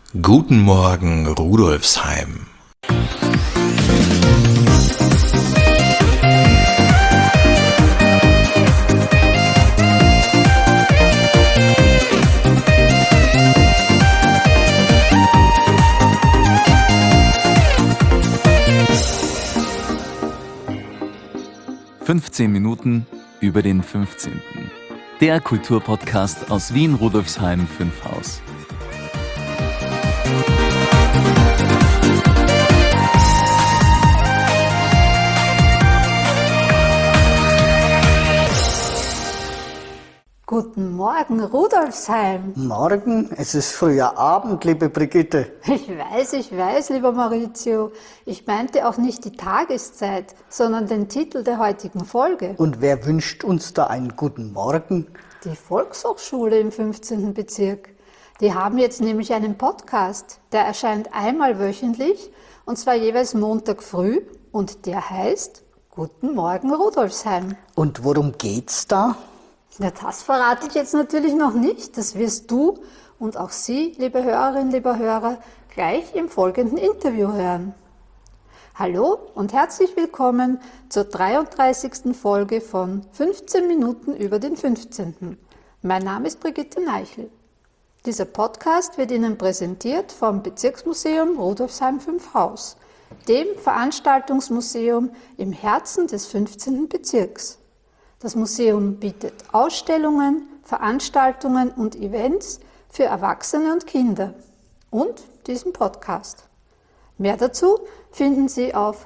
Guten Morgen, Rudolfsheim. Minuten über den 15. Der Kulturpodcast aus Wien Rudolfsheim 5 Haus. Guten Morgen, Rudolfsheim. Morgen, es ist früher Abend, liebe Brigitte. Ich weiß, lieber Maurizio. Ich meinte auch nicht die Tageszeit, sondern den Titel der heutigen Folge. Und wer wünscht uns da einen guten Morgen? Die Volkshochschule im 15. Bezirk. Die haben jetzt nämlich einen Podcast, der erscheint einmal wöchentlich, und zwar jeweils Montag früh, und der heißt Guten Morgen, Rudolfsheim. Und worum geht's da? Ja, das verrate ich jetzt natürlich noch nicht. Das wirst du und auch Sie, liebe Hörerinnen, lieber Hörer, gleich im folgenden Interview hören. Hallo und herzlich willkommen zur 33. Folge von 15 Minuten über den 15. Mein Name ist Brigitte Neichel. Dieser Podcast wird Ihnen präsentiert vom Bezirksmuseum Rudolfsheim 5 Haus, dem Veranstaltungsmuseum im Herzen des 15. Bezirks. Das Museum bietet Ausstellungen, Veranstaltungen und Events für Erwachsene und Kinder und diesen Podcast. Mehr dazu finden Sie auf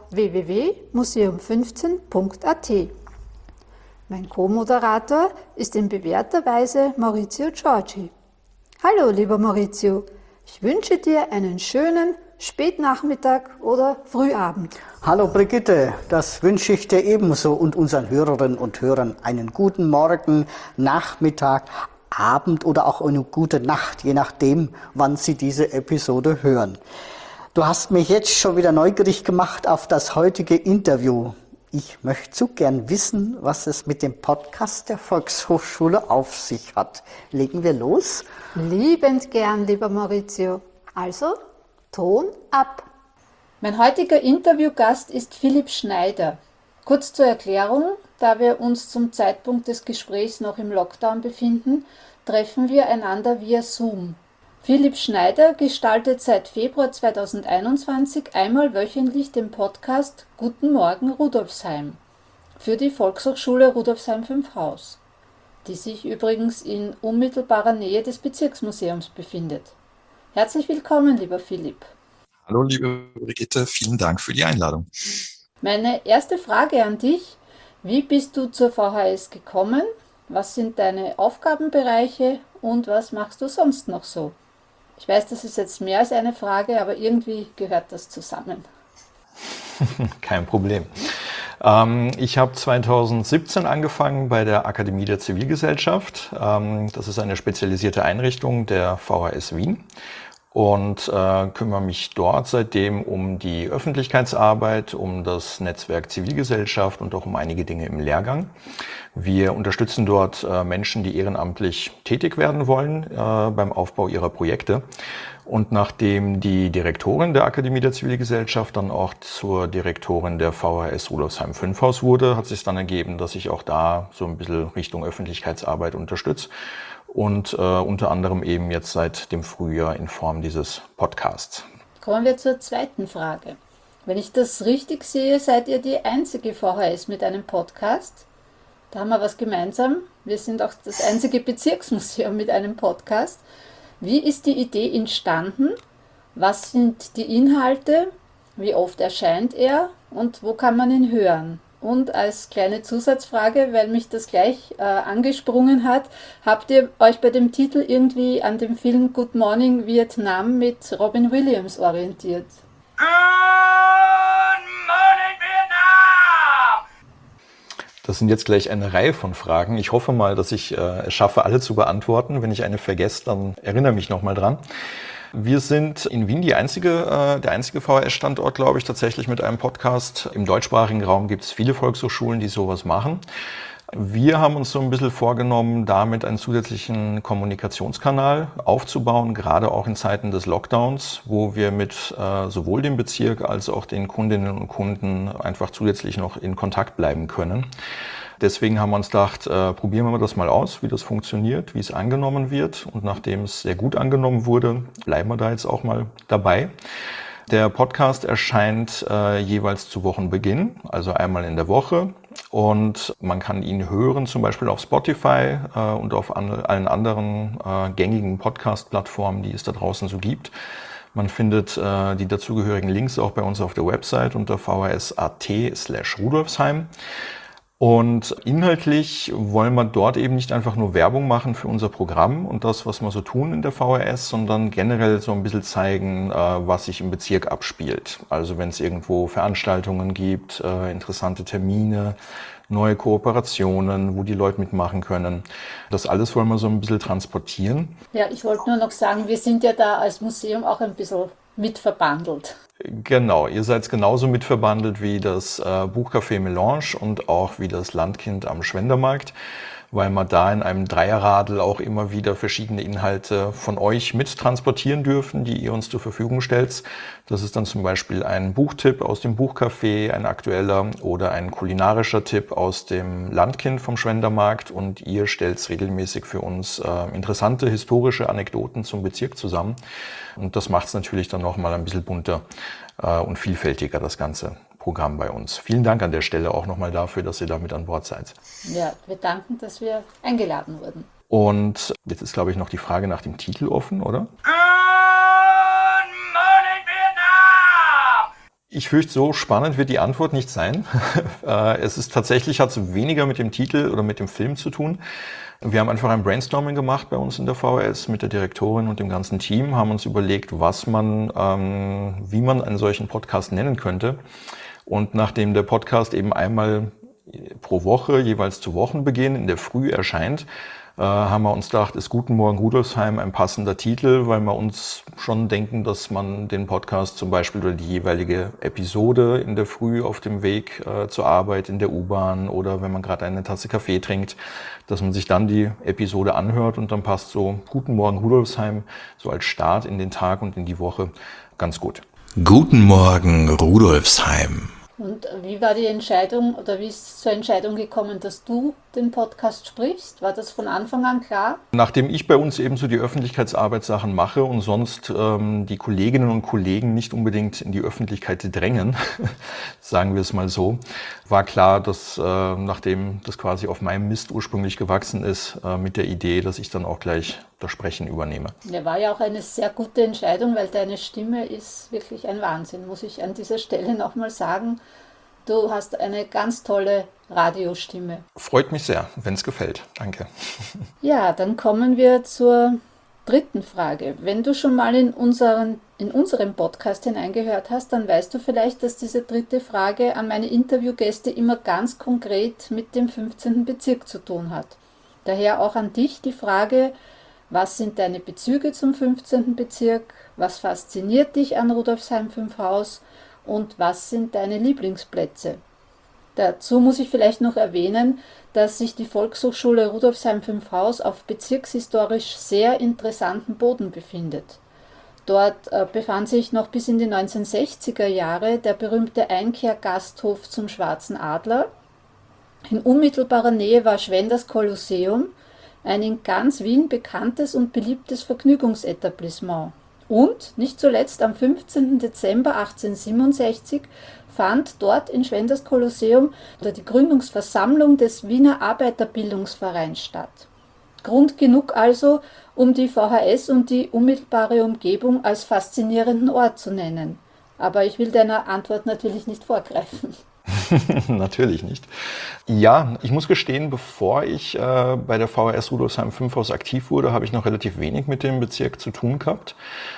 www.museum15.at. Mein Co-Moderator ist in bewährter Weise Maurizio Giorgi. Hallo, lieber Maurizio, ich wünsche dir einen schönen Spätnachmittag oder Frühabend. Hallo Brigitte, das wünsche ich dir ebenso und unseren Hörerinnen und Hörern einen guten Morgen, Nachmittag, Abend oder auch eine gute Nacht, je nachdem, wann Sie diese Episode hören. Du hast mich jetzt schon wieder neugierig gemacht auf das heutige Interview. Ich möchte so gern wissen, was es mit dem Podcast der Volkshochschule auf sich hat. Legen wir los? Liebend gern, lieber Maurizio. Also, Ton ab. Mein heutiger Interviewgast ist Philipp Schneider. Kurz zur Erklärung, da wir uns zum Zeitpunkt des Gesprächs noch im Lockdown befinden, treffen wir einander via Zoom. Philipp Schneider gestaltet seit Februar 2021 einmal wöchentlich den Podcast Guten Morgen Rudolfsheim für die Volkshochschule Rudolfsheim 5 Haus, die sich übrigens in unmittelbarer Nähe des Bezirksmuseums befindet. Herzlich willkommen, lieber Philipp. Hallo, liebe Brigitte, vielen Dank für die Einladung. Meine erste Frage an dich: Wie bist du zur VHS gekommen? Was sind deine Aufgabenbereiche und was machst du sonst noch so? Ich weiß, das ist jetzt mehr als eine Frage, aber irgendwie gehört das zusammen. Kein Problem. Ich habe 2017 angefangen bei der Akademie der Zivilgesellschaft. Das ist eine spezialisierte Einrichtung der VHS Wien. Und kümmere mich dort seitdem um die Öffentlichkeitsarbeit, um das Netzwerk Zivilgesellschaft und auch um einige Dinge im Lehrgang. Wir unterstützen dort Menschen, die ehrenamtlich tätig werden wollen beim Aufbau ihrer Projekte. Und nachdem die Direktorin der Akademie der Zivilgesellschaft dann auch zur Direktorin der VHS Rudolfsheim 5 Haus wurde, hat sich dann ergeben, dass ich auch da so ein bisschen Richtung Öffentlichkeitsarbeit unterstütze. Und unter anderem eben jetzt seit dem Frühjahr in Form dieses Podcasts. Kommen wir zur zweiten Frage. Wenn ich das richtig sehe, seid ihr die einzige VHS mit einem Podcast. Da haben wir was gemeinsam. Wir sind auch das einzige Bezirksmuseum mit einem Podcast. Wie ist die Idee entstanden? Was sind die Inhalte? Wie oft erscheint er? Und wo kann man ihn hören? Und als kleine Zusatzfrage, weil mich das gleich angesprungen hat, habt ihr euch bei dem Titel irgendwie an dem Film Good Morning Vietnam mit Robin Williams orientiert? Good morning, Vietnam! Das sind jetzt gleich eine Reihe von Fragen. Ich hoffe mal, dass ich es schaffe, alle zu beantworten. Wenn ich eine vergesse, dann erinnere mich nochmal dran. Wir sind in Wien der einzige VHS-Standort, glaube ich, tatsächlich mit einem Podcast. Im deutschsprachigen Raum gibt es viele Volkshochschulen, die sowas machen. Wir haben uns so ein bisschen vorgenommen, damit einen zusätzlichen Kommunikationskanal aufzubauen, gerade auch in Zeiten des Lockdowns, wo wir mit sowohl dem Bezirk als auch den Kundinnen und Kunden einfach zusätzlich noch in Kontakt bleiben können. Deswegen haben wir uns gedacht, probieren wir das mal aus, wie das funktioniert, wie es angenommen wird. Und nachdem es sehr gut angenommen wurde, bleiben wir da jetzt auch mal dabei. Der Podcast erscheint jeweils zu Wochenbeginn, also einmal in der Woche. Und man kann ihn hören, zum Beispiel auf Spotify und auf allen anderen gängigen Podcast-Plattformen, die es da draußen so gibt. Man findet die dazugehörigen Links auch bei uns auf der Website unter vhs.at/Rudolfsheim. Und inhaltlich wollen wir dort eben nicht einfach nur Werbung machen für unser Programm und das, was wir so tun in der VHS, sondern generell so ein bisschen zeigen, was sich im Bezirk abspielt. Also wenn es irgendwo Veranstaltungen gibt, interessante Termine, neue Kooperationen, wo die Leute mitmachen können. Das alles wollen wir so ein bisschen transportieren. Ja, ich wollte nur noch sagen, wir sind ja da als Museum auch ein bisschen mitverbandelt. Genau, ihr seid genauso mitverbandelt wie das Buchcafé Melange und auch wie das Landkind am Schwendermarkt, weil wir da in einem Dreierradl auch immer wieder verschiedene Inhalte von euch mit transportieren dürfen, die ihr uns zur Verfügung stellt. Das ist dann zum Beispiel ein Buchtipp aus dem Buchcafé, ein aktueller oder ein kulinarischer Tipp aus dem Landkind vom Schwendermarkt und ihr stellt regelmäßig für uns interessante historische Anekdoten zum Bezirk zusammen. Und das macht es natürlich dann nochmal ein bisschen bunter und vielfältiger, das ganze Programm bei uns. Vielen Dank an der Stelle auch nochmal dafür, dass ihr da mit an Bord seid. Ja, wir danken, dass wir eingeladen wurden. Und jetzt ist, glaube ich, noch die Frage nach dem Titel offen, oder? Good morning, Vietnam! Ich fürchte, so spannend wird die Antwort nicht sein. Es ist tatsächlich, hat es weniger mit dem Titel oder mit dem Film zu tun. Wir haben einfach ein Brainstorming gemacht bei uns in der VHS mit der Direktorin und dem ganzen Team, haben uns überlegt, wie man einen solchen Podcast nennen könnte. Und nachdem der Podcast eben einmal pro Woche, jeweils zu Wochenbeginn in der Früh erscheint, haben wir uns gedacht, ist Guten Morgen Rudolfsheim ein passender Titel, weil wir uns schon denken, dass man den Podcast zum Beispiel oder die jeweilige Episode in der Früh auf dem Weg zur Arbeit, in der U-Bahn oder wenn man gerade eine Tasse Kaffee trinkt, dass man sich dann die Episode anhört und dann passt so Guten Morgen Rudolfsheim so als Start in den Tag und in die Woche ganz gut. Guten Morgen, Rudolfsheim. Und wie war die Entscheidung oder wie ist es zur Entscheidung gekommen, dass du den Podcast sprichst? War das von Anfang an klar? Nachdem ich bei uns eben so die Öffentlichkeitsarbeitssachen mache und sonst die Kolleginnen und Kollegen nicht unbedingt in die Öffentlichkeit drängen, sagen wir es mal so, war klar, dass nachdem das quasi auf meinem Mist ursprünglich gewachsen ist, mit der Idee, dass ich dann auch gleich das Sprechen übernehme. Ja, war ja auch eine sehr gute Entscheidung, weil deine Stimme ist wirklich ein Wahnsinn, muss ich an dieser Stelle nochmal sagen. Du hast eine ganz tolle Radiostimme. Freut mich sehr, wenn es gefällt. Danke. Ja, dann kommen wir zur dritten Frage. Wenn du schon mal in unseren Podcast hineingehört hast, dann weißt du vielleicht, dass diese dritte Frage an meine Interviewgäste immer ganz konkret mit dem 15. Bezirk zu tun hat. Daher auch an dich die Frage: Was sind deine Bezüge zum 15. Bezirk? Was fasziniert dich an Rudolfsheim 5 Haus? Und was sind deine Lieblingsplätze? Dazu muss ich vielleicht noch erwähnen, dass sich die Volkshochschule Rudolfsheim 5 Haus auf bezirkshistorisch sehr interessanten Boden befindet. Dort befand sich noch bis in die 1960er Jahre der berühmte Einkehrgasthof zum Schwarzen Adler. In unmittelbarer Nähe war Schwenders Kolosseum, ein in ganz Wien bekanntes und beliebtes Vergnügungsetablissement. Und nicht zuletzt am 15. Dezember 1867 fand dort in Schwenders Kolosseum die Gründungsversammlung des Wiener Arbeiterbildungsvereins statt. Grund genug also, um die VHS und die unmittelbare Umgebung als faszinierenden Ort zu nennen. Aber ich will deiner Antwort natürlich nicht vorgreifen. Natürlich nicht. Ja, ich muss gestehen, bevor ich bei der VHS Rudolfsheim 5 Haus aktiv wurde, habe ich noch relativ wenig mit dem Bezirk zu tun gehabt.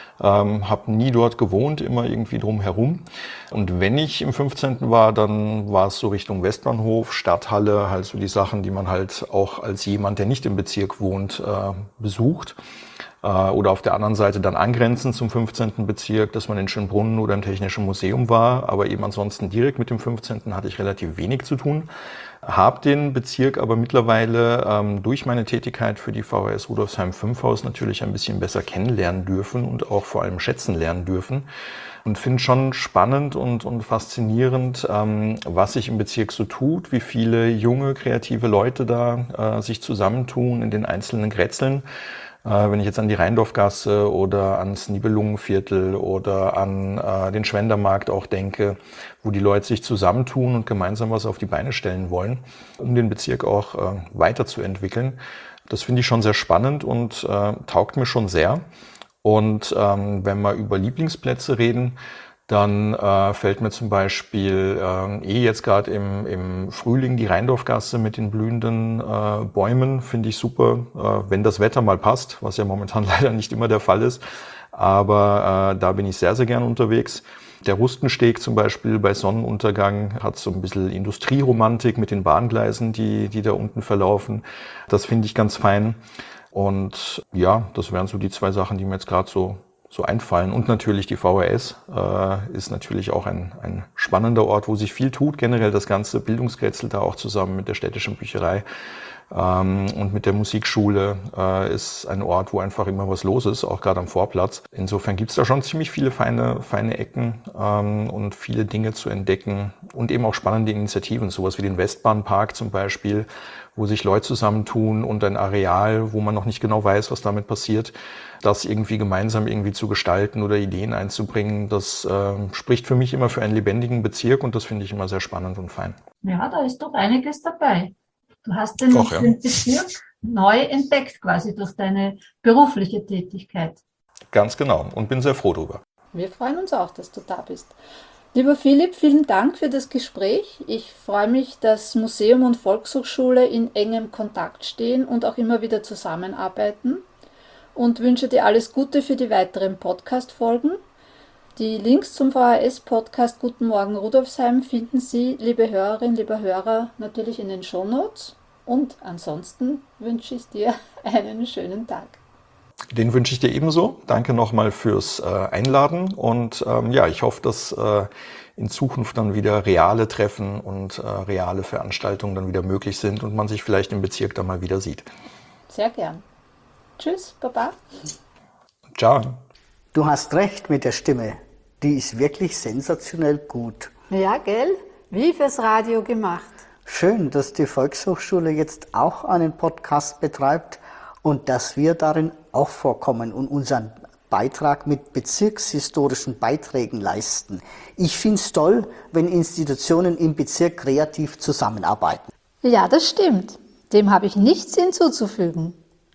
Habe nie dort gewohnt, immer irgendwie drumherum. Und wenn ich im 15. war, dann war es so Richtung Westbahnhof, Stadthalle, halt so die Sachen, die man halt auch als jemand, der nicht im Bezirk wohnt, besucht. Oder auf der anderen Seite dann angrenzend zum 15. Bezirk, dass man in Schönbrunn oder im Technischen Museum war. Aber eben ansonsten direkt mit dem 15. hatte ich relativ wenig zu tun. Habe den Bezirk aber mittlerweile durch meine Tätigkeit für die VHS Rudolfsheim 5 Haus natürlich ein bisschen besser kennenlernen dürfen und auch vor allem schätzen lernen dürfen. Und finde schon spannend und faszinierend, was sich im Bezirk so tut, wie viele junge, kreative Leute da sich zusammentun in den einzelnen Grätzeln. Wenn ich jetzt an die Rheindorfgasse oder ans Nibelungenviertel oder an den Schwendermarkt auch denke, wo die Leute sich zusammentun und gemeinsam was auf die Beine stellen wollen, um den Bezirk auch weiterzuentwickeln. Das finde ich schon sehr spannend und taugt mir schon sehr. Und wenn wir über Lieblingsplätze reden, dann fällt mir zum Beispiel jetzt gerade im Frühling die Rheindorfgasse mit den blühenden Bäumen, finde ich super, wenn das Wetter mal passt, was ja momentan leider nicht immer der Fall ist. Aber da bin ich sehr, sehr gern unterwegs. Der Rustensteg zum Beispiel bei Sonnenuntergang hat so ein bisschen Industrieromantik mit den Bahngleisen, die da unten verlaufen. Das finde ich ganz fein. Und ja, das wären so die zwei Sachen, die mir jetzt gerade so einfallen. Und natürlich die VHS ist natürlich auch ein spannender Ort, wo sich viel tut. Generell das ganze Bildungsgrätzl da auch zusammen mit der städtischen Bücherei und mit der Musikschule ist ein Ort, wo einfach immer was los ist, auch gerade am Vorplatz. Insofern gibt's da schon ziemlich viele feine Ecken und viele Dinge zu entdecken und eben auch spannende Initiativen, sowas wie den Westbahnpark zum Beispiel, wo sich Leute zusammentun und ein Areal, wo man noch nicht genau weiß, was damit passiert, das irgendwie gemeinsam irgendwie zu gestalten oder Ideen einzubringen, das spricht für mich immer für einen lebendigen Bezirk und das finde ich immer sehr spannend und fein. Ja, da ist doch einiges dabei. Du hast den Bezirk neu entdeckt quasi durch deine berufliche Tätigkeit. Ganz genau und bin sehr froh drüber. Wir freuen uns auch, dass du da bist. Lieber Philipp, vielen Dank für das Gespräch. Ich freue mich, dass Museum und Volkshochschule in engem Kontakt stehen und auch immer wieder zusammenarbeiten und wünsche dir alles Gute für die weiteren Podcast-Folgen. Die Links zum VHS-Podcast Guten Morgen Rudolfsheim finden Sie, liebe Hörerinnen, lieber Hörer, natürlich in den Shownotes. Und ansonsten wünsche ich dir einen schönen Tag. Den wünsche ich dir ebenso. Danke nochmal fürs Einladen und ich hoffe, dass in Zukunft dann wieder reale Treffen und reale Veranstaltungen dann wieder möglich sind und man sich vielleicht im Bezirk dann mal wieder sieht. Sehr gern. Tschüss, Baba. Ciao. Du hast recht mit der Stimme. Die ist wirklich sensationell gut. Ja, gell? Wie fürs Radio gemacht. Schön, dass die Volkshochschule jetzt auch einen Podcast betreibt und dass wir darin auch vorkommen und unseren Beitrag mit bezirkshistorischen Beiträgen leisten. Ich finde es toll, wenn Institutionen im Bezirk kreativ zusammenarbeiten. Ja, das stimmt. Dem habe ich nichts hinzuzufügen.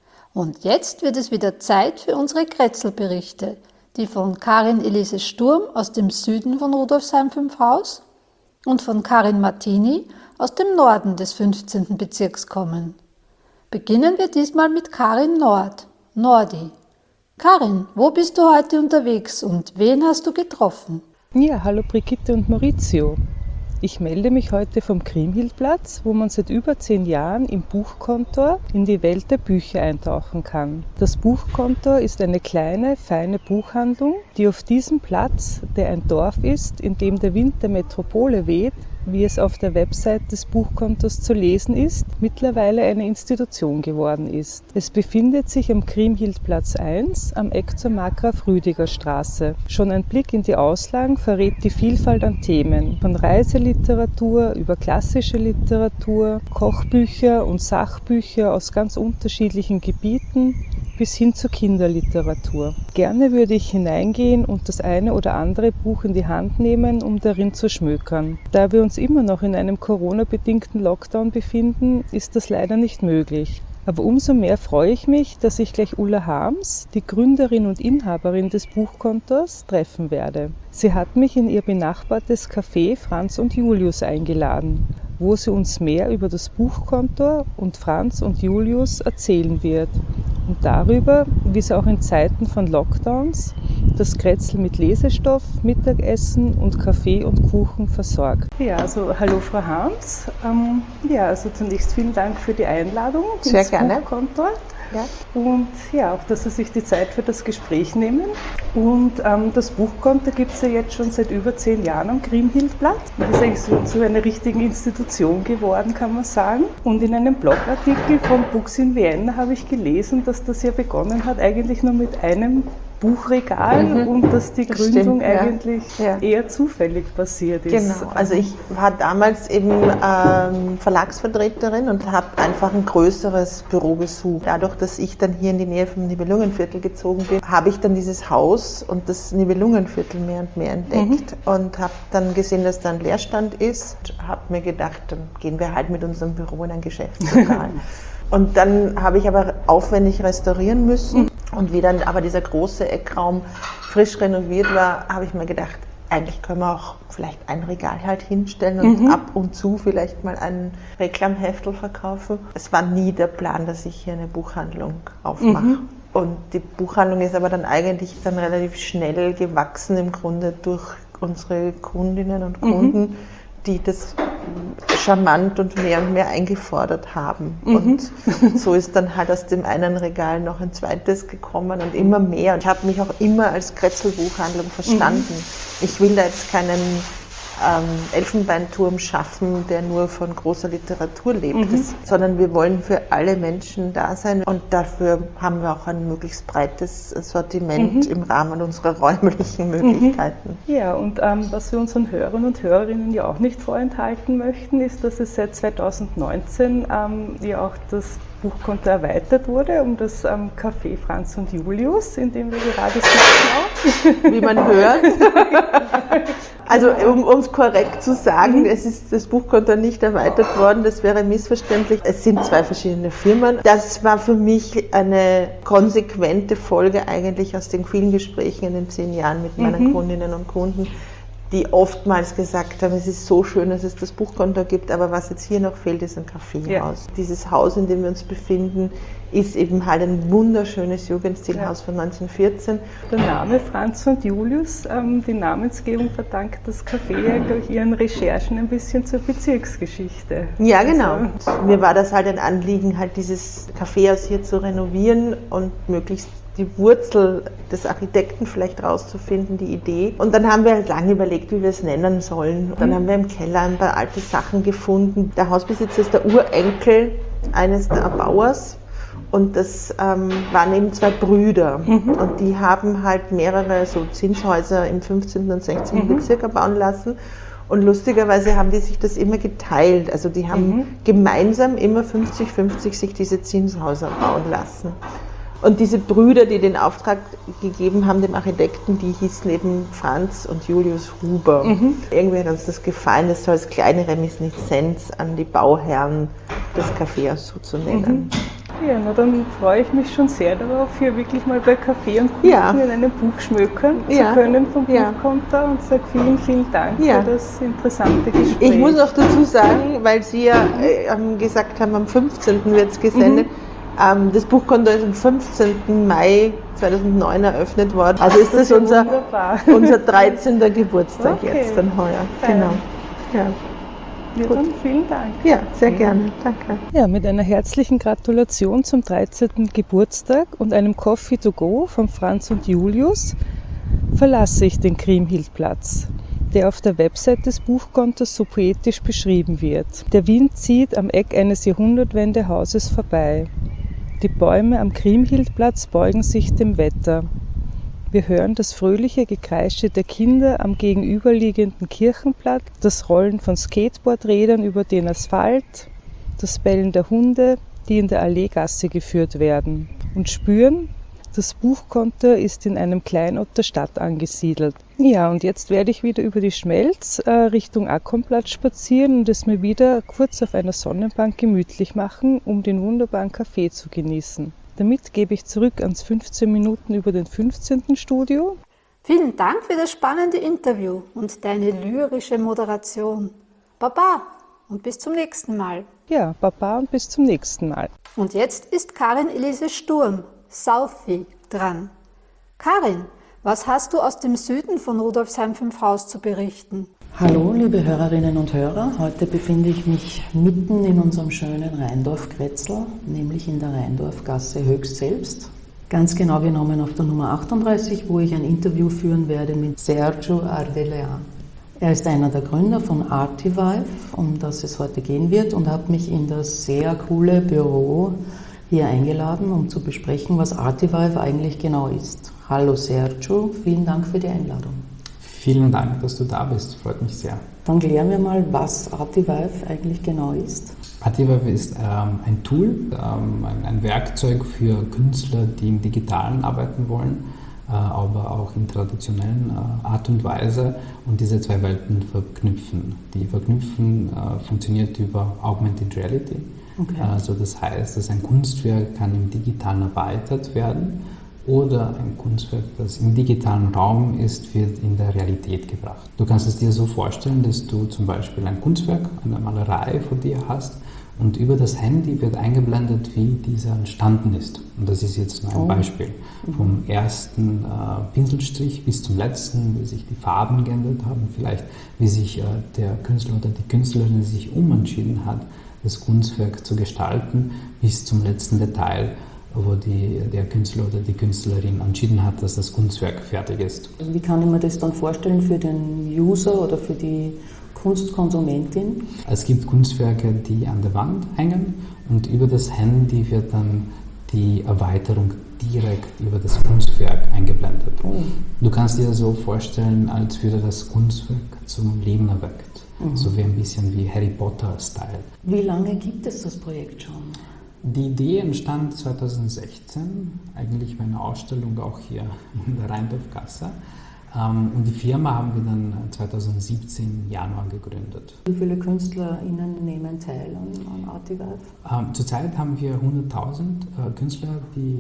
Und jetzt wird es wieder Zeit für unsere Grätzl-Berichte, die von Karin Elise Sturm aus dem Süden von Rudolfsheim 5 Haus und von Karin Martini aus dem Norden des 15. Bezirks kommen. Beginnen wir diesmal mit Karin Nord, Nordi. Karin, wo bist du heute unterwegs und wen hast du getroffen? Ja, hallo Brigitte und Maurizio. Ich melde mich heute vom Kriemhildplatz, wo man seit über 10 Jahren im Buchkontor in die Welt der Bücher eintauchen kann. Das Buchkontor ist eine kleine, feine Buchhandlung, die auf diesem Platz, der ein Dorf ist, in dem der Wind der Metropole weht, wie es auf der Website des Buchkontors zu lesen ist, mittlerweile eine Institution geworden ist. Es befindet sich am Kriemhildplatz 1 am Eck zur Markgraf-Rüdiger-Straße. Schon ein Blick in die Auslagen verrät die Vielfalt an Themen, von Reiseliteratur über klassische Literatur, Kochbücher und Sachbücher aus ganz unterschiedlichen Gebieten, bis hin zur Kinderliteratur. Gerne würde ich hineingehen und das eine oder andere Buch in die Hand nehmen, um darin zu schmökern. Da wir uns immer noch in einem Corona-bedingten Lockdown befinden, ist das leider nicht möglich. Aber umso mehr freue ich mich, dass ich gleich Ulla Harms, die Gründerin und Inhaberin des Buchkontors, treffen werde. Sie hat mich in ihr benachbartes Café Franz und Julius eingeladen, wo sie uns mehr über das Buchkontor und Franz und Julius erzählen wird und darüber, wie sie auch in Zeiten von Lockdowns das Grätzl mit Lesestoff, Mittagessen und Kaffee und Kuchen versorgt. Ja, also hallo Frau Harms. Also zunächst vielen Dank für die Einladung Sehr gerne. Buchkontor. Ja. Und ja, auch, dass Sie sich die Zeit für das Gespräch nehmen. Und das Buchkonto gibt es ja jetzt schon seit über 10 Jahren am Kriemhildplatz. Das ist eigentlich so zu einer richtigen Institution geworden, kann man sagen. Und in einem Blogartikel von Books in Vienna habe ich gelesen, dass das ja begonnen hat eigentlich nur mit einem Buchregal und dass die Gründung eigentlich eher zufällig passiert ist. Genau, also ich war damals eben Verlagsvertreterin und habe einfach ein größeres Büro gesucht. Dadurch, dass ich dann hier in die Nähe vom Nibelungenviertel gezogen bin, habe ich dann dieses Haus und das Nibelungenviertel mehr und mehr entdeckt und habe dann gesehen, dass da ein Leerstand ist. Habe mir gedacht, dann gehen wir halt mit unserem Büro in ein Geschäftslokal. Und dann habe ich aber aufwendig restaurieren müssen. Und wie dann aber dieser große Eckraum frisch renoviert war, habe ich mir gedacht, eigentlich können wir auch vielleicht ein Regal halt hinstellen und ab und zu vielleicht mal ein Reklamheftel verkaufen. Es war nie der Plan, dass ich hier eine Buchhandlung aufmache. Und die Buchhandlung ist aber dann eigentlich dann relativ schnell gewachsen, im Grunde durch unsere Kundinnen und Kunden, die das charmant und mehr eingefordert haben. Und so ist dann halt aus dem einen Regal noch ein zweites gekommen und immer mehr. Ich habe mich auch immer als Kretzelbuchhandlung verstanden. Ich will da jetzt keinen Elfenbeinturm schaffen, der nur von großer Literatur lebt, sondern wir wollen für alle Menschen da sein und dafür haben wir auch ein möglichst breites Sortiment im Rahmen unserer räumlichen Möglichkeiten. Ja, und was wir unseren Hörern und Hörerinnen ja auch nicht vorenthalten möchten, ist, dass es seit 2019 ja auch das Buchkonto erweitert wurde um das Café Franz und Julius, in dem wir gerade sitzen. Wie man hört. Also um es korrekt zu sagen, es ist das Buchkonto nicht erweitert worden, das wäre missverständlich. Es sind 2 verschiedene Firmen. Das war für mich eine konsequente Folge eigentlich aus den vielen Gesprächen in den 10 Jahren mit meinen Kundinnen und Kunden, die oftmals gesagt haben, es ist so schön, dass es das Buchkonto gibt, aber was jetzt hier noch fehlt, ist ein Kaffeehaus. Ja. Dieses Haus, in dem wir uns befinden, ist eben halt ein wunderschönes Jugendstilhaus von 1914. Der Name Franz und Julius, die Namensgebung verdankt das Café durch ihren Recherchen ein bisschen zur Bezirksgeschichte. Ja, genau. Also, mir war das halt ein Anliegen, halt dieses Kaffeehaus hier zu renovieren und möglichst die Wurzel des Architekten vielleicht rauszufinden, die Idee. Und dann haben wir halt lange überlegt, wie wir es nennen sollen. Und dann haben wir im Keller ein paar alte Sachen gefunden. Der Hausbesitzer ist der Urenkel eines der Erbauers. Und das waren eben 2 Brüder. Und die haben halt mehrere so Zinshäuser im 15. und 16. Bezirk erbauen lassen. Und lustigerweise haben die sich das immer geteilt. Also die haben gemeinsam immer 50-50 sich diese Zinshäuser bauen lassen. Und diese Brüder, die den Auftrag gegeben haben, dem Architekten, die hießen eben Franz und Julius Huber. Irgendwie hat uns das gefallen, das so als kleine Reminiszenz an die Bauherren des Cafés so zu nennen. Ja, na dann freue ich mich schon sehr darauf, hier wirklich mal bei Kaffee und Kuchen in einem Buch schmökern zu können vom Buchkonto und sage vielen, vielen Dank für das interessante Gespräch. Ich muss noch dazu sagen, weil Sie ja gesagt haben, am 15. wird es gesendet, das Buchkonto ist am 15. Mai 2009 eröffnet worden. Also ist das unser 13. Geburtstag jetzt dann heuer. Genau. Ja. Ja, dann vielen Dank. Ja, sehr gerne. Danke. Ja, mit einer herzlichen Gratulation zum 13. Geburtstag und einem Coffee to go von Franz und Julius verlasse ich den Kriemhildplatz, der auf der Website des Buchkontos so poetisch beschrieben wird. Der Wind zieht am Eck eines Jahrhundertwendehauses vorbei. Die Bäume am Kriemhildplatz beugen sich dem Wetter. Wir hören das fröhliche Gekreische der Kinder am gegenüberliegenden Kirchenplatz, das Rollen von Skateboardrädern über den Asphalt, das Bellen der Hunde, die in der Alleegasse geführt werden, und spüren, das Buchkonto ist in einem Kleinod der Stadt angesiedelt. Ja, und jetzt werde ich wieder über die Schmelz Richtung Ackerplatz spazieren und es mir wieder kurz auf einer Sonnenbank gemütlich machen, um den wunderbaren Kaffee zu genießen. Damit gebe ich zurück ans 15 Minuten über den 15. Studio. Vielen Dank für das spannende Interview und deine lyrische Moderation. Baba und bis zum nächsten Mal. Ja, Baba und bis zum nächsten Mal. Und jetzt ist Karin Elise Sturm, Saufi, dran. Karin, Was hast du aus dem Süden von Rudolfsheim 5 Haus zu berichten? Hallo, liebe Hörerinnen und Hörer. Heute befinde ich mich mitten in unserem schönen Rheindorf-Kretzel, nämlich in der Rheindorfgasse höchst selbst. Ganz genau genommen auf der Nummer 38, wo ich ein Interview führen werde mit Sergio Ardelea. Er ist einer der Gründer von Artivive, um das es heute gehen wird, und hat mich in das sehr coole Büro hier eingeladen, um zu besprechen, was Artivive eigentlich genau ist. Hallo Sergio, vielen Dank für die Einladung. Vielen Dank, dass du da bist, freut mich sehr. Dann klären wir mal, was Artivive eigentlich genau ist. Artivive ist ein Tool, ein Werkzeug für Künstler, die im Digitalen arbeiten wollen, aber auch in traditionellen Art und Weise und diese zwei Welten verknüpfen. Die Verknüpfen funktioniert über Augmented Reality. Okay. Also das heißt, dass ein Kunstwerk kann im Digitalen erweitert werden oder ein Kunstwerk, das im digitalen Raum ist, wird in der Realität gebracht. Du kannst es dir so vorstellen, dass du zum Beispiel ein Kunstwerk, eine Malerei vor dir hast und über das Handy wird eingeblendet, wie dieser entstanden ist. Und das ist jetzt nur ein Beispiel. Vom ersten Pinselstrich bis zum letzten, wie sich die Farben geändert haben, vielleicht wie sich der Künstler oder die Künstlerin sich umentschieden hat, das Kunstwerk zu gestalten, bis zum letzten Detail, wo der Künstler oder die Künstlerin entschieden hat, dass das Kunstwerk fertig ist. Wie kann ich mir das dann vorstellen für den User oder für die Kunstkonsumentin? Es gibt Kunstwerke, die an der Wand hängen und über das Handy wird dann die Erweiterung direkt über das Kunstwerk eingeblendet. Du kannst dir so vorstellen, als würde das Kunstwerk zum Leben erweckt. So wie ein bisschen wie Harry Potter-Style. Wie lange gibt es das Projekt schon? Die Idee entstand 2016, eigentlich bei einer Ausstellung auch hier in der Rheindorfgasse. Und die Firma haben wir dann 2017 im Januar gegründet. Wie viele KünstlerInnen nehmen teil an Artivive? Zurzeit haben wir 100.000 Künstler, die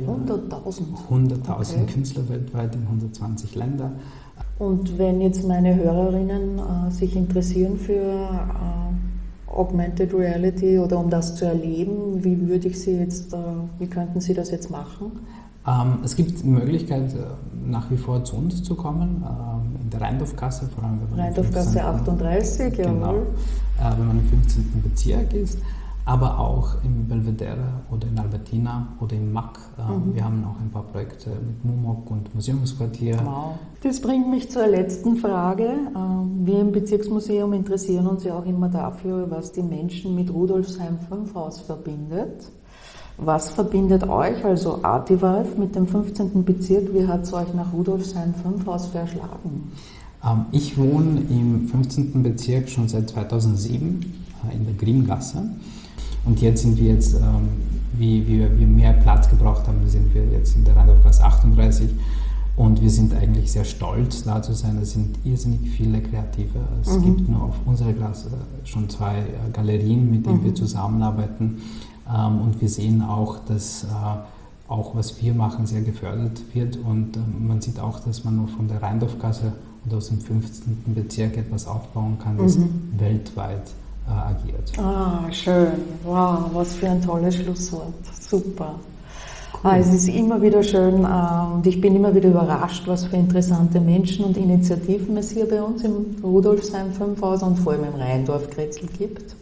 100.000 Künstler weltweit in 120 Ländern. Und wenn jetzt meine Hörerinnen sich interessieren für Augmented Reality oder um das zu erleben, wie könnten Sie das jetzt machen? Es gibt die Möglichkeit, nach wie vor zu uns zu kommen, in der Rheindorfgasse, vor allem wenn man Rheindorfgasse 38, jawohl. Wenn man im 15. Bezirk ist, aber auch im Belvedere oder in Albertina oder im MAC. Wir haben auch ein paar Projekte mit MUMOC und Museumsquartier. Wow. Das bringt mich zur letzten Frage. Wir im Bezirksmuseum interessieren uns ja auch immer dafür, was die Menschen mit Rudolfsheim 5 Haus verbindet. Was verbindet euch, also Artivive, mit dem 15. Bezirk? Wie hat es euch nach Rudolfsheim 5 Haus verschlagen? Ich wohne im 15. Bezirk schon seit 2007 in der Grimmgasse. Und jetzt sind wir wie wir mehr Platz gebraucht haben, sind wir jetzt in der Rheindorfgasse 38 und wir sind eigentlich sehr stolz, da zu sein. Es sind irrsinnig viele Kreative. Es gibt nur auf unserer Klasse schon 2 Galerien, mit denen wir zusammenarbeiten und wir sehen auch, dass auch was wir machen sehr gefördert wird und man sieht auch, dass man nur von der Rheindorfgasse und aus dem 15. Bezirk etwas aufbauen kann, das weltweit agiert. Schön. Wow, was für ein tolles Schlusswort. Super. Cool. Es ist immer wieder schön und ich bin immer wieder überrascht, was für interessante Menschen und Initiativen es hier bei uns im Rudolfsheim 5 Haus und vor allem im Rheindorf-Kretzel gibt.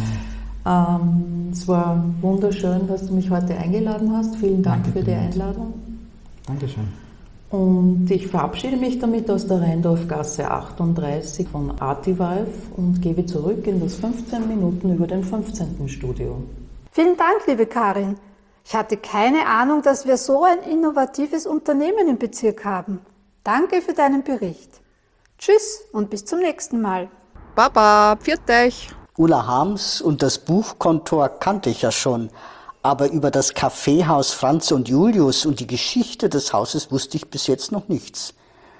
Genau. Es war wunderschön, dass du mich heute eingeladen hast. Vielen Dank für die Einladung. Dankeschön. Und ich verabschiede mich damit aus der Rheindorfgasse 38 von Artivive und gebe zurück in das 15 Minuten über den 15. Studio. Vielen Dank, liebe Karin. Ich hatte keine Ahnung, dass wir so ein innovatives Unternehmen im Bezirk haben. Danke für deinen Bericht. Tschüss und bis zum nächsten Mal. Baba, pfiat euch. Ulla Harms und das Buchkontor kannte ich ja schon. Aber über das Kaffeehaus Franz und Julius und die Geschichte des Hauses wusste ich bis jetzt noch nichts.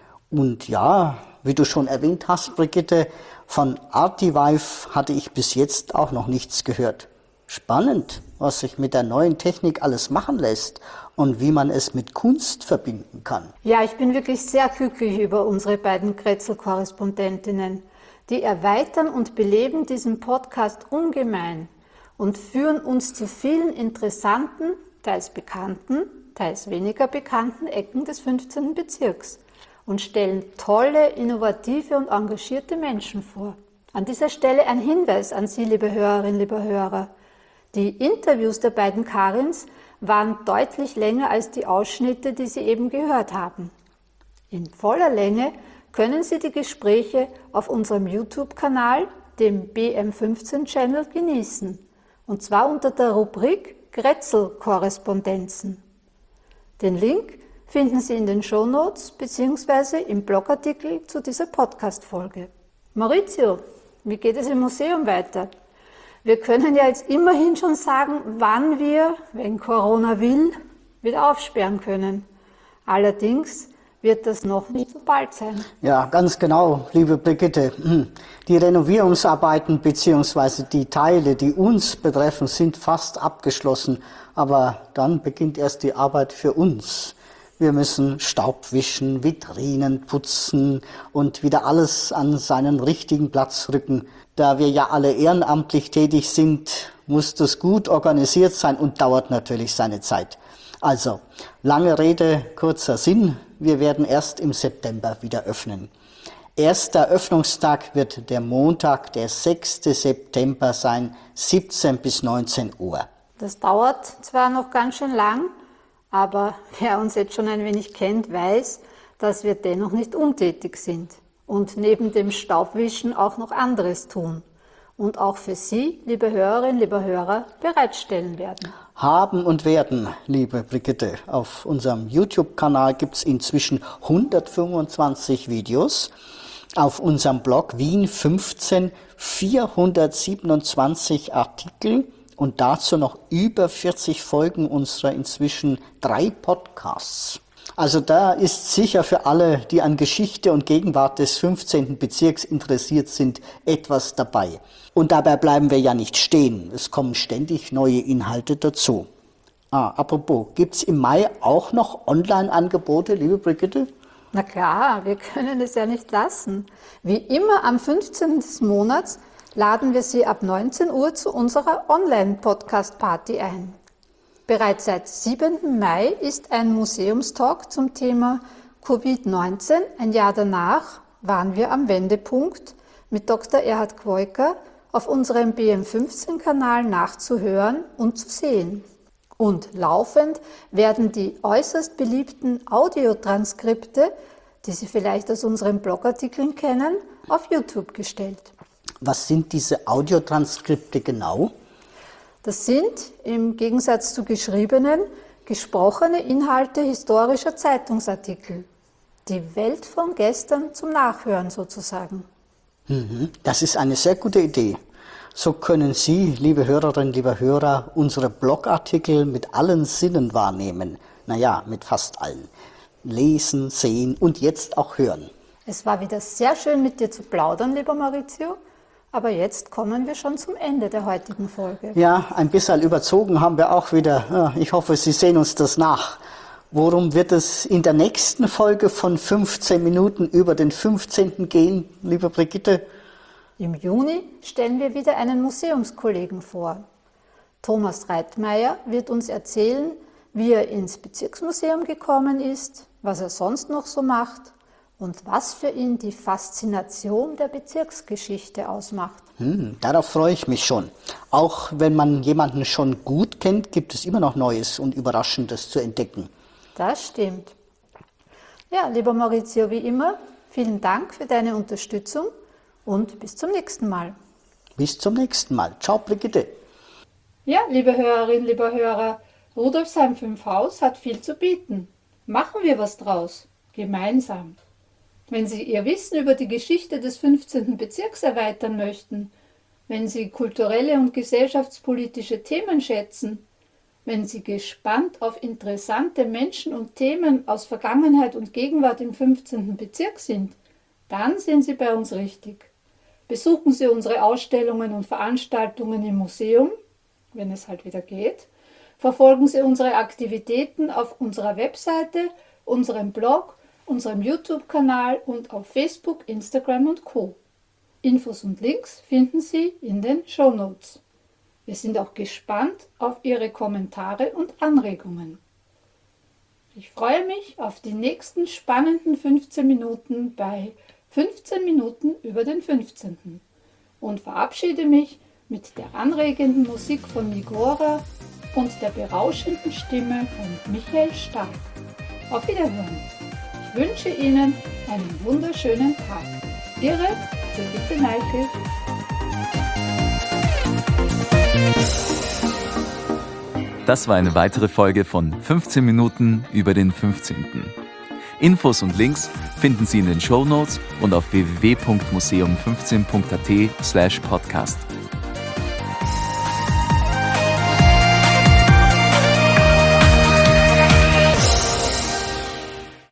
Und ja, wie du schon erwähnt hast, Brigitte, von Artivive hatte ich bis jetzt auch noch nichts gehört. Spannend, was sich mit der neuen Technik alles machen lässt und wie man es mit Kunst verbinden kann. Ja, ich bin wirklich sehr glücklich über unsere beiden Kretzel-Korrespondentinnen. Die erweitern und beleben diesen Podcast ungemein und führen uns zu vielen interessanten, teils bekannten, teils weniger bekannten Ecken des 15. Bezirks. und stellen tolle, innovative und engagierte Menschen vor. An dieser Stelle ein Hinweis an Sie, liebe Hörerinnen, liebe Hörer. Die Interviews der beiden Karins waren deutlich länger als die Ausschnitte, die Sie eben gehört haben. In voller Länge können Sie die Gespräche auf unserem YouTube-Kanal, dem BM15-Channel, genießen. Und zwar unter der Rubrik Grätzl-Korrespondenzen. Den Link finden Sie in den Shownotes bzw. im Blogartikel zu dieser Podcast-Folge. Maurizio, wie geht es im Museum weiter? Wir können ja jetzt immerhin schon sagen, wann wir, wenn Corona will, wieder aufsperren können. Allerdings wird das noch nicht so bald sein. Ja, ganz genau, liebe Brigitte. Die Renovierungsarbeiten bzw. die Teile, die uns betreffen, sind fast abgeschlossen. Aber dann beginnt erst die Arbeit für uns. Wir müssen Staub wischen, Vitrinen putzen und wieder alles an seinen richtigen Platz rücken. Da wir ja alle ehrenamtlich tätig sind, muss das gut organisiert sein und dauert natürlich seine Zeit. Also, lange Rede, kurzer Sinn. Wir werden erst im September wieder öffnen. Erster Öffnungstag wird der Montag, der 6. September sein, 17 bis 19 Uhr. Das dauert zwar noch ganz schön lang, aber wer uns jetzt schon ein wenig kennt, weiß, dass wir dennoch nicht untätig sind und neben dem Staubwischen auch noch anderes tun und auch für Sie, liebe Hörerinnen, liebe Hörer, bereitstellen werden. Haben und werden, liebe Brigitte. Auf unserem YouTube-Kanal gibt es inzwischen 125 Videos. Auf unserem Blog Wien 15 427 Artikel und dazu noch über 40 Folgen unserer inzwischen 3 Podcasts. Also da ist sicher für alle, die an Geschichte und Gegenwart des 15. Bezirks interessiert sind, etwas dabei. Und dabei bleiben wir ja nicht stehen. Es kommen ständig neue Inhalte dazu. Apropos, gibt's im Mai auch noch Online-Angebote, liebe Brigitte? Na klar, wir können es ja nicht lassen. Wie immer am 15. des Monats laden wir Sie ab 19 Uhr zu unserer Online-Podcast-Party ein. Bereits seit 7. Mai ist ein Museumstalk zum Thema Covid-19. Ein Jahr danach waren wir am Wendepunkt mit Dr. Erhard Kwoika auf unserem BM15-Kanal nachzuhören und zu sehen. Und laufend werden die äußerst beliebten Audiotranskripte, die Sie vielleicht aus unseren Blogartikeln kennen, auf YouTube gestellt. Was sind diese Audiotranskripte genau? Das sind, im Gegensatz zu geschriebenen, gesprochene Inhalte historischer Zeitungsartikel. Die Welt von gestern zum Nachhören sozusagen. Das ist eine sehr gute Idee. So können Sie, liebe Hörerinnen, liebe Hörer, unsere Blogartikel mit allen Sinnen wahrnehmen. Naja, mit fast allen. Lesen, sehen und jetzt auch hören. Es war wieder sehr schön, mit dir zu plaudern, lieber Maurizio. Aber jetzt kommen wir schon zum Ende der heutigen Folge. Ja, ein bisschen überzogen haben wir auch wieder. Ich hoffe, Sie sehen uns das nach. Worum wird es in der nächsten Folge von 15 Minuten über den 15. gehen, liebe Brigitte? Im Juni stellen wir wieder einen Museumskollegen vor. Thomas Reitmeier wird uns erzählen, wie er ins Bezirksmuseum gekommen ist, was er sonst noch so macht und was für ihn die Faszination der Bezirksgeschichte ausmacht. Darauf freue ich mich schon. Auch wenn man jemanden schon gut kennt, gibt es immer noch Neues und Überraschendes zu entdecken. Das stimmt. Ja, lieber Maurizio, wie immer, vielen Dank für deine Unterstützung und bis zum nächsten Mal. Bis zum nächsten Mal. Ciao, Brigitte. Ja, liebe Hörerinnen, lieber Hörer, Rudolfsheim 5 Haus hat viel zu bieten. Machen wir was draus, gemeinsam. Wenn Sie Ihr Wissen über die Geschichte des 15. Bezirks erweitern möchten, wenn Sie kulturelle und gesellschaftspolitische Themen schätzen, wenn Sie gespannt auf interessante Menschen und Themen aus Vergangenheit und Gegenwart im 15. Bezirk sind, dann sind Sie bei uns richtig. Besuchen Sie unsere Ausstellungen und Veranstaltungen im Museum, wenn es halt wieder geht. Verfolgen Sie unsere Aktivitäten auf unserer Webseite, unserem Blog, unserem YouTube-Kanal und auf Facebook, Instagram und Co. Infos und Links finden Sie in den Shownotes. Wir sind auch gespannt auf Ihre Kommentare und Anregungen. Ich freue mich auf die nächsten spannenden 15 Minuten bei 15 Minuten über den 15. und verabschiede mich mit der anregenden Musik von Nigora und der berauschenden Stimme von Michael Stark. Auf Wiederhören. Ich wünsche Ihnen einen wunderschönen Tag. Ihre Brigitte Neichel. Das war eine weitere Folge von 15 Minuten über den 15. Infos und Links finden Sie in den Shownotes und auf www.museum15.at/podcast.